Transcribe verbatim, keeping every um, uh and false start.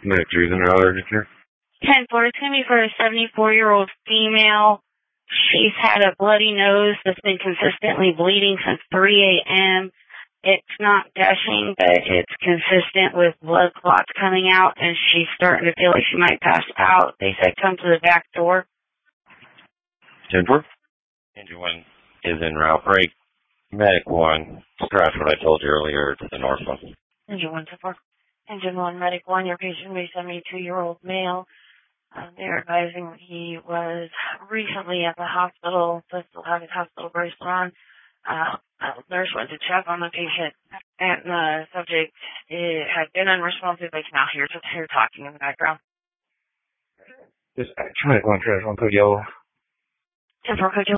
Medic three is in route urgent care. ten four, it's going to be for a seventy-four-year-old female. She's had a bloody nose that's been consistently bleeding since three a.m. It's not gushing, but it's consistent with blood clots coming out, and she's starting to feel like she might pass out. They said come to the back door. ten four. Engine one is en route. Break. Medic one. Scratch what I told you earlier to the north one. Engine one, ten four. Engine one, Medic one, your patient is a seventy-two-year-old male. Uh, they're advising he was recently at the hospital, so still have his hospital bracelet on. Uh, a nurse went to check on the patient, and the subject it had been unresponsive, but now here's here talking in the background. Just try one, trash one, code yellow. ten four, code yellow.